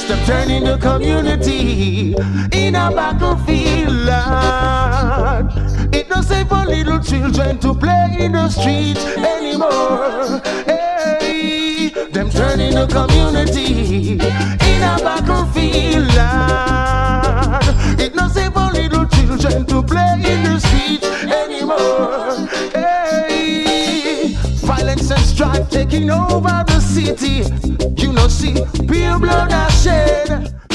them turning the community in a battlefield, Lord. It not safe for little children to play in the streets anymore. Hey, them turning the community in a battlefield, Lord. It not safe for little children to play in the streets anymore. Hey, violence and strife taking over the city. You know, see, pure blood are shed.